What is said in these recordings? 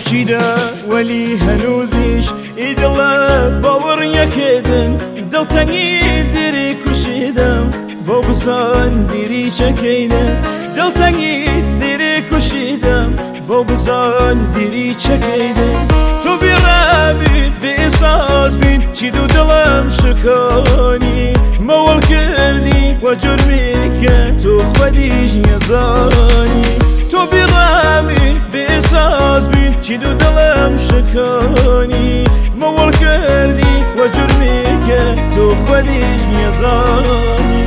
چیدا ولی هنوزیش ایدڵە باوەڕ یەکێدن دڵتەنگی دێری کوشیدەم بۆ بزان دیری چەکەیدن دڵتەنگی دێری کوشیدەم بۆ بزان دیری چەکەیدن تۆ بێڕابیت بێئێساس بیت چید و دڵم شکانی مەوەڵ کردی وە جورمێکە تۆ خودیش نەزانی تۆ بێڕابیت بێئێساس بیت چید و دڵم شکانی مەوەڵ کردی وە جورمێکە تۆ خودیش نەزانی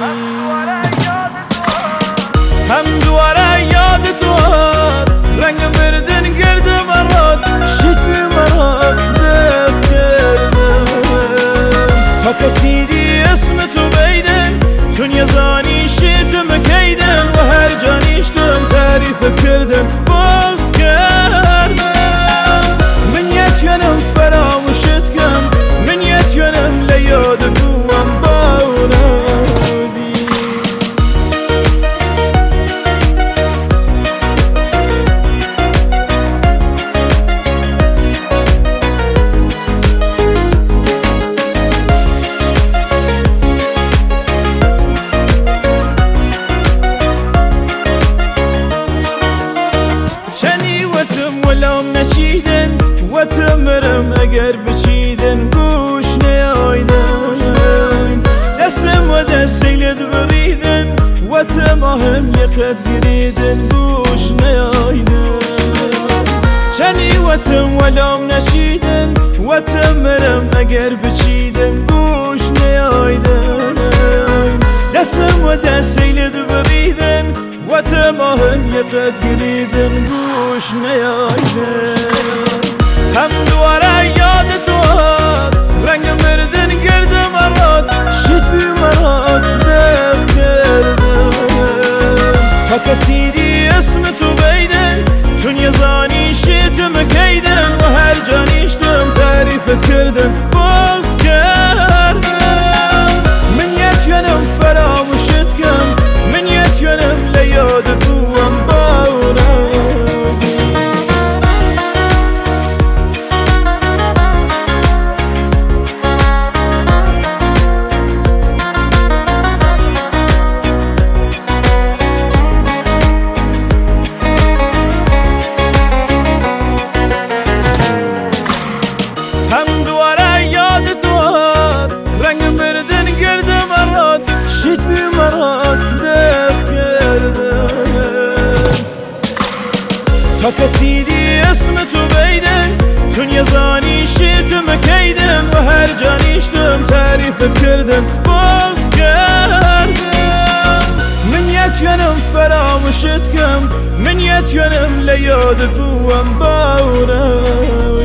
هەم دووارە یادت هات ڕەنگە مردن گردە مەڕات شیت بێ مەڕات دەف کردم تا کەسیدی ئەسمت و بەیدن دنیا زانی شێتم کەیدن و هەر جانیشتم تاریفت کردن باز کردم من یەتوێنم فەرامۆشت کەم من یەتوێنم لە یادت بووەم باونەدی وەلام نەچیدن وەتمرم ئەگەر بچیدن گوش نەیایدن دەسم وە دەسەی لێت بڕیدن وەتەماهم یەقەت گریدن گوش نەیایدن چەندی وەتم وەلام نەچیدن وەتمرم ئەگەر بچیدن گوش نەیایدن دەسم وە دەسەی لێت بڕیدن وەتەماهم یەقەت گریدن گوش نەیایدن هەم دووارە یادت هات ڕەنگە مردن گردە مەڕات شیت بی مەڕات دەف کردم تا کەسیدی ئەسمت و بەیدن دنیا زانی شێتم کەیدن و هەر جانیشتم تاریفت کردن باز کردم من یەتوێنم فەرامۆشت کەم من یەتوێنم لە یادت بووەم باونەدی هەم دووارە یادت هات ڕەنگە مردن گردە مەڕات شیت بی مەڕات دەف کردم تا کەسیدی ئەسمت و بەیدن دنیا زانی شێتم کەیدن و هەر جانیشتم تاریفت کردن باز کردم من یەتوێنم فەرامۆشت کەم من یەتوێنم لە یادت بووەم باونە